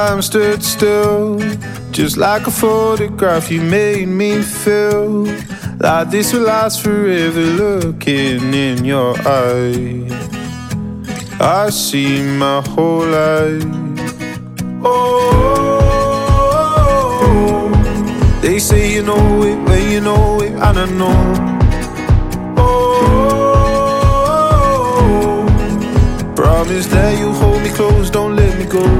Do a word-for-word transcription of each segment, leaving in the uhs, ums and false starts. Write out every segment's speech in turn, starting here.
time stood still, just like a photograph. You made me feel like this will last forever. Looking in your eyes, I see my whole life. Oh, they say you know it when you know it, and I know. Oh, promise that you hold me close, don't let me go.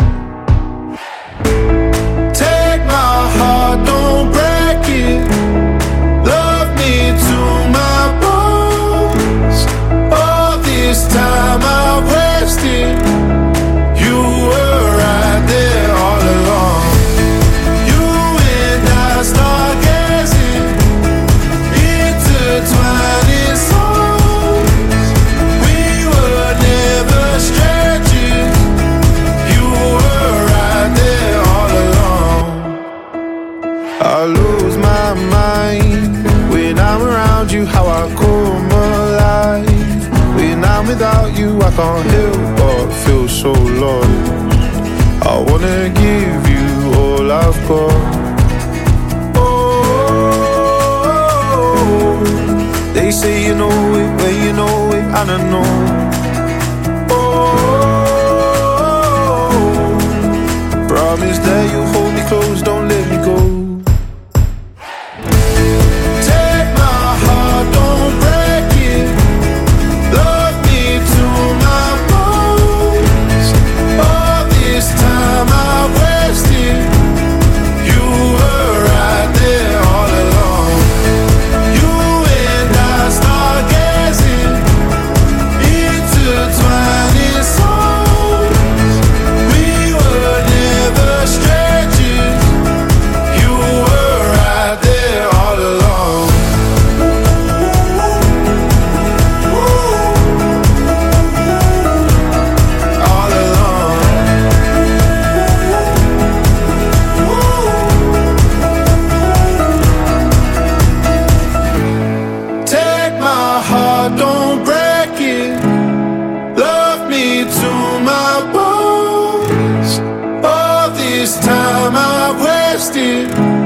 Take my heart, don't break it. Love me to my bones. All this time I wasted, you were right there all along. You and I stargazing, intertwining souls. We were never strangers. You were right there all along. I lose my mind when I'm around you, how I come alive. When I'm without you, I can't help but feel so lost. I wanna give you all I've got. Oh, they say you know it when you know it, and I know. Oh, promise that you'll hold me close, don't let me go. Take my heart, don't break it. Love me to my bones. All this time I wasted, you were right there all along. You and I stargazing, intertwining souls. We were never strangers. You were right there all along. All along. Take my heart, don't break it. Love me to my bones. All this time I've wasted,